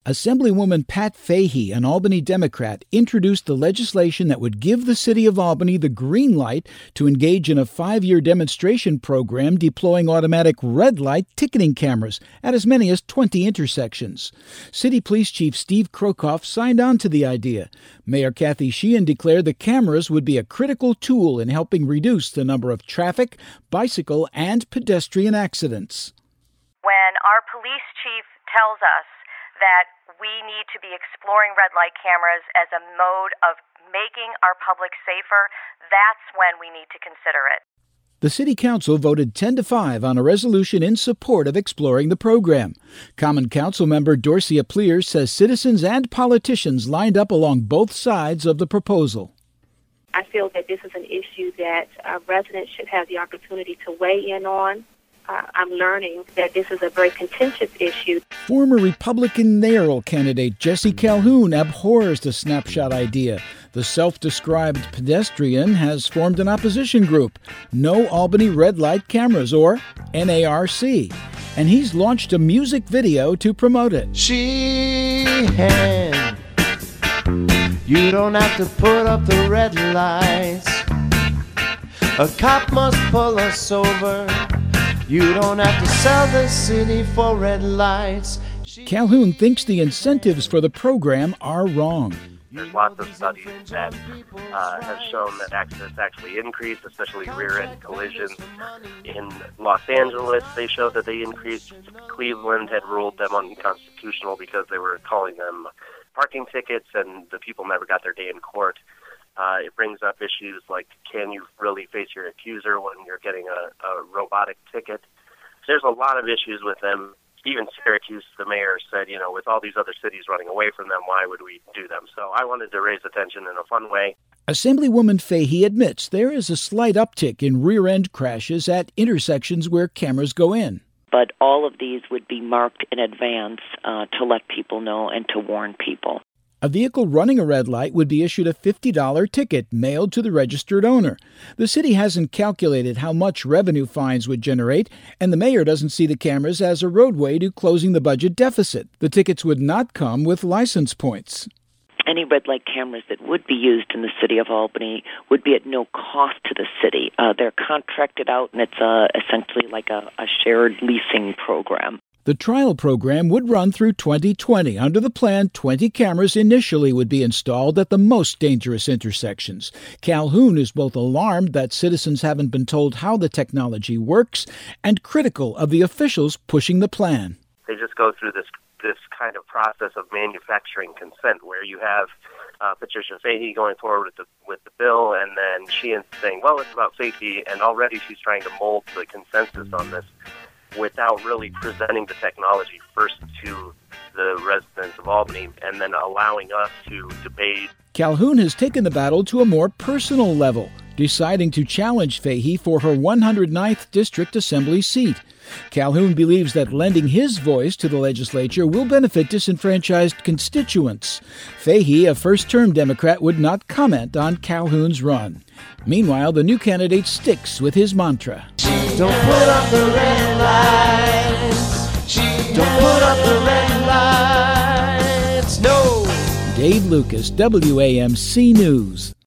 Assemblywoman Pat Fahey, an Albany Democrat, introduced the legislation that would give the city of Albany the green light to engage in a 5-year demonstration program deploying automatic red light ticketing cameras at as many as 20 intersections. City Police Chief Steve Krokoff signed on to the idea. Mayor Kathy Sheehan declared the cameras would be a critical tool in helping reduce the number of traffic, bicycle, and pedestrian accidents. When our police chief tells us that we need to be exploring red light cameras as a mode of making our public safer, that's when we need to consider it. The City Council voted 10-5 on a resolution in support of exploring the program. Common Council member Dorcia Pleers says citizens and politicians lined up along both sides of the proposal. I feel that this is an issue that residents should have the opportunity to weigh in on. I'm learning that this is a very contentious issue. Former Republican mayoral candidate Jesse Calhoun abhors the snapshot idea. The self-described pedestrian has formed an opposition group, No Albany Red Light Cameras, or NARC, and he's launched a music video to promote it. Sheehan, you don't have to put up the red lights. A cop must pull us over. You don't have to sell the city for red lights. Calhoun thinks the incentives for the program are wrong. There's lots of studies that have shown that accidents actually increase, especially rear-end collisions. In Los Angeles, they showed that they increased. Cleveland had ruled them unconstitutional because they were calling them parking tickets, and the people never got their day in court. It brings up issues like, can you really face your accuser when you're getting a robotic ticket? There's a lot of issues with them. Even Syracuse, the mayor, said, with all these other cities running away from them, why would we do them? So I wanted to raise attention in a fun way. Assemblywoman Fahey admits there is a slight uptick in rear-end crashes at intersections where cameras go in. But all of these would be marked in advance to let people know and to warn people. A vehicle running a red light would be issued a $50 ticket mailed to the registered owner. The city hasn't calculated how much revenue fines would generate, and the mayor doesn't see the cameras as a roadway to closing the budget deficit. The tickets would not come with license points. Any red light cameras that would be used in the city of Albany would be at no cost to the city. They're contracted out, and it's essentially like a shared leasing program. The trial program would run through 2020. Under the plan, 20 cameras initially would be installed at the most dangerous intersections. Calhoun is both alarmed that citizens haven't been told how the technology works and critical of the officials pushing the plan. They just go through this kind of process of manufacturing consent where you have Patricia Fahey going forward with the bill, and then Sheehan saying, well, it's about safety, and already she's trying to mold the consensus on this without really presenting the technology first to the residents of Albany and then allowing us to debate. Calhoun has taken the battle to a more personal level, deciding to challenge Fahey for her 109th District Assembly seat. Calhoun believes that lending his voice to the legislature will benefit disenfranchised constituents. Fahey, a first-term Democrat, would not comment on Calhoun's run. Meanwhile, the new candidate sticks with his mantra. Don't put up the red lights. Don't put up the red lights. No. Dave Lucas, WAMC News.